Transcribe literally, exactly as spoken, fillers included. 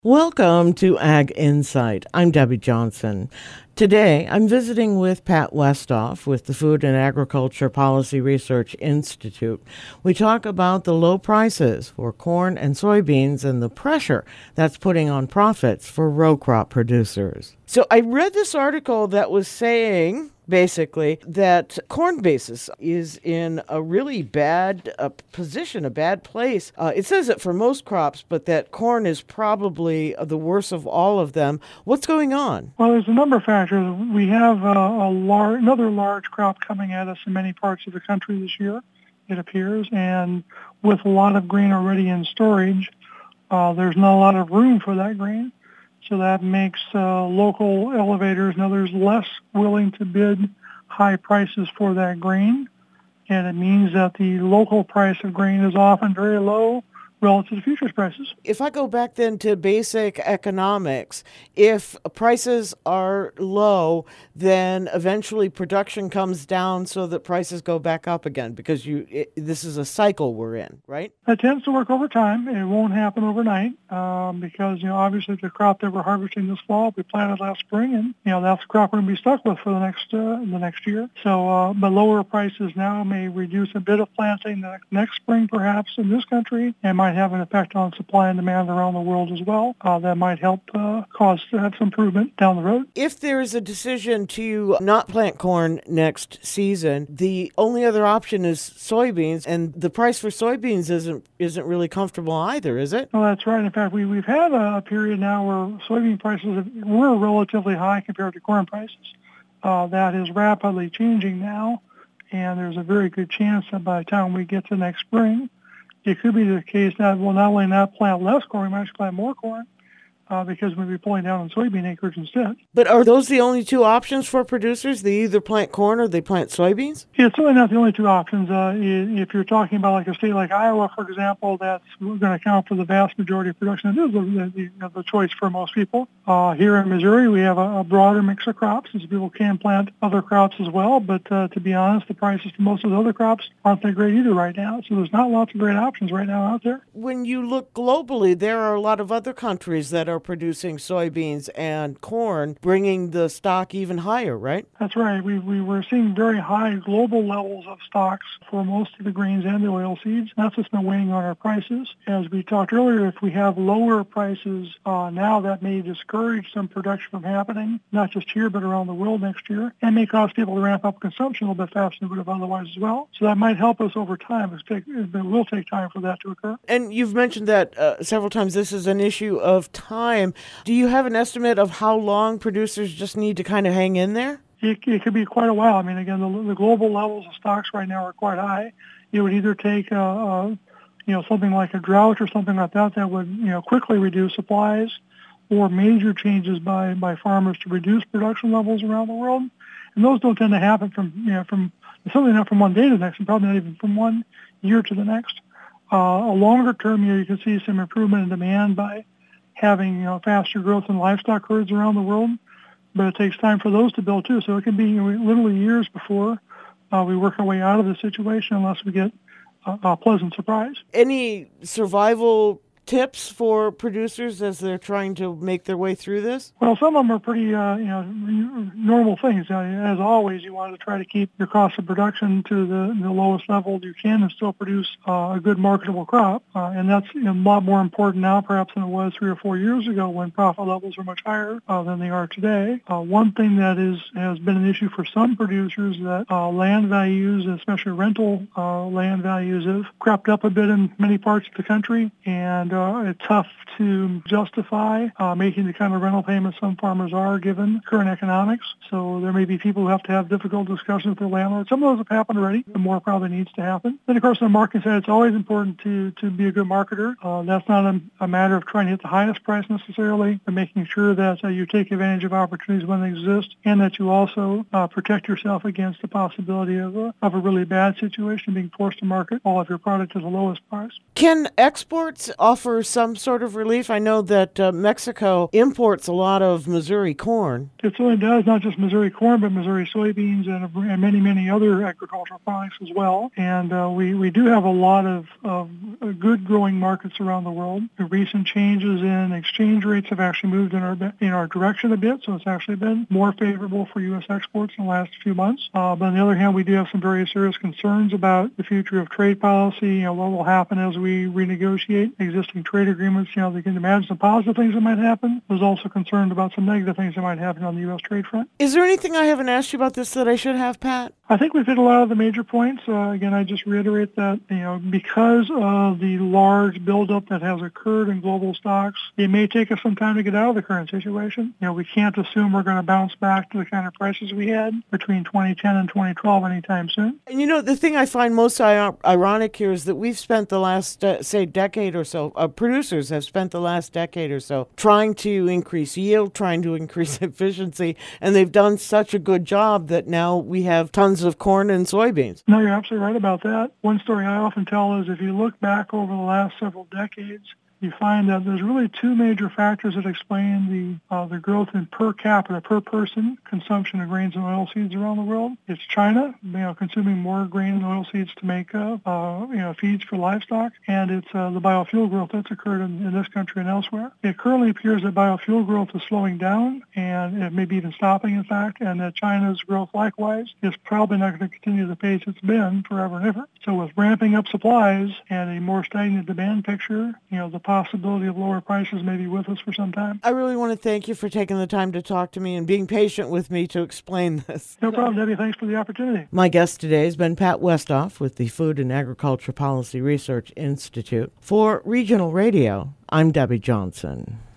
Welcome to Ag Insight. I'm Debbie Johnson. Today, I'm visiting with Pat Westhoff with the Food and Agriculture Policy Research Institute. We talk about the low prices for corn and soybeans and the pressure that's putting on profits for row crop producers. So I read this article that was saying, basically, that corn basis is in a really bad uh, position, a bad place. Uh, it says it for most crops, but that corn is probably the worst of all of them. What's going on? Well, there's a number of factors. We have uh, a lar- another large crop coming at us in many parts of the country this year, it appears, and with a lot of grain already in storage, uh, there's not a lot of room for that grain. So that makes uh, local elevators and others less willing to bid high prices for that grain. And it means that the local price of grain is often very low relative to futures prices. If I go back then to basic economics, if prices are low, then eventually production comes down so that prices go back up again, because you it, this is a cycle we're in, right? That tends to work over time. It won't happen overnight um, because, you know, obviously the crop that we're harvesting this fall, we planted last spring, and, you know, that's the crop we're going to be stuck with for the next uh, the next year. So, uh, but lower prices now may reduce a bit of planting the next spring, perhaps, in this country, and might have an effect on supply and demand around the world as well. Uh, that might help uh, cause to have some improvement down the road. If there is a decision to not plant corn next season, the only other option is soybeans, and the price for soybeans isn't isn't really comfortable either, is it? Well, that's right. In fact, we, we've had a period now where soybean prices have, were relatively high compared to corn prices. Uh, that is rapidly changing now, and there's a very good chance that by the time we get to next spring, it could be the case that we'll not only not plant less corn, we might actually plant more corn uh, because we'll be pulling down on soybean acreage instead. But are those the only two options for producers? They either plant corn or they plant soybeans? Yeah, it's certainly not the only two options. Uh, if you're talking about like a state like Iowa, for example, that's going to account for the vast majority of production. It is the, the, the, the choice for most people. Uh, here in Missouri, we have a, a broader mix of crops, as people can plant other crops as well. But uh, to be honest, the prices for most of the other crops aren't that great either right now. So there's not lots of great options right now out there. When you look globally, there are a lot of other countries that are producing soybeans and corn, bringing the stock even higher, right? That's right. We we were seeing very high global levels of stocks for most of the grains and the oil seeds. That's what's been weighing on our prices. As we talked earlier, if we have lower prices uh, now, that may discourage some production from happening, not just here, but around the world next year, and may cause people to ramp up consumption a little bit faster than would have otherwise as well. So that might help us over time. It's take, it will take time for that to occur. And you've mentioned that uh, several times. This is an issue of time. Do you have an estimate of how long producers just need to kind of hang in there? It, it could be quite a while. I mean, again, the, the global levels of stocks right now are quite high. It would either take, uh, uh, you know, something like a drought or something like that that would, you know, quickly reduce supplies, or major changes by, by farmers to reduce production levels around the world. And those don't tend to happen from, you know, from certainly not from one day to the next, and probably not even from one year to the next. Uh, a longer term year, you can see some improvement in demand by having, you know, faster growth in livestock herds around the world. But it takes time for those to build too. So it can be, you know, literally years before uh, we work our way out of the situation unless we get a, a pleasant surprise. Any survival tips for producers as they're trying to make their way through this? Well, some of them are pretty, uh, you know, normal things. Uh, as always, you want to try to keep your cost of production to the, the lowest level you can and still produce uh, a good marketable crop. Uh, and that's, you know, a lot more important now perhaps than it was three or four years ago when profit levels were much higher uh, than they are today. Uh, one thing that is has been an issue for some producers that uh, land values, especially rental uh, land values, have crept up a bit in many parts of the country, and uh, it's tough to justify uh, making the kind of rental payments some farmers are given current economics. So there may be people who have to have difficult discussions with their landlords. Some of those have happened already, but more probably needs to happen. Then, of course, on the marketing side, it's always important to, to be a good marketer. Uh, that's not a, a matter of trying to hit the highest price necessarily, but making sure that uh, you take advantage of opportunities when they exist, and that you also uh, protect yourself against the possibility of a, of a really bad situation, being forced to market all of your product at the lowest price. Can exports offer offer some sort of relief? I know that uh, Mexico imports a lot of Missouri corn. It certainly does, not just Missouri corn, but Missouri soybeans and, and many, many other agricultural products as well. And uh, we, we do have a lot of, of good growing markets around the world. The recent changes in exchange rates have actually moved in our in our direction a bit, so it's actually been more favorable for U S exports in the last few months. Uh, but on the other hand, we do have some very serious concerns about the future of trade policy, you know, what will happen as we renegotiate existing trade agreements. You know, they can imagine some positive things that might happen. There's also concern about some negative things that might happen on the U S trade front. Is there anything I haven't asked you about this that I should have, Pat? I think we've hit a lot of the major points. Uh, again, I just reiterate that, you know, because of the large buildup that has occurred in global stocks, it may take us some time to get out of the current situation. You know, we can't assume we're going to bounce back to the kind of prices we had between twenty ten and twenty twelve anytime soon. And you know, the thing I find most I- ironic here is that we've spent the last, uh, say, decade or so, uh, producers have spent the last decade or so trying to increase yield, trying to increase efficiency, and they've done such a good job that now we have tons of corn and soybeans. No, you're absolutely right about that. One story I often tell is if you look back over the last several decades, you find that there's really two major factors that explain the uh, the growth in per capita, per person consumption of grains and oilseeds around the world. It's China, you know, consuming more grain and oilseeds to make uh, uh, you know feeds for livestock, and it's uh, the biofuel growth that's occurred in, in this country and elsewhere. It currently appears that biofuel growth is slowing down, and it may be even stopping, in fact, and that China's growth likewise is probably not going to continue the pace it's been forever and ever. So with ramping up supplies and a more stagnant demand picture, you know, the possibility of lower prices may be with us for some time. I really want to thank you for taking the time to talk to me and being patient with me to explain this. No problem, Debbie. Thanks for the opportunity. My guest today has been Pat Westhoff with the Food and Agriculture Policy Research Institute. For Regional Radio, I'm Debbie Johnson.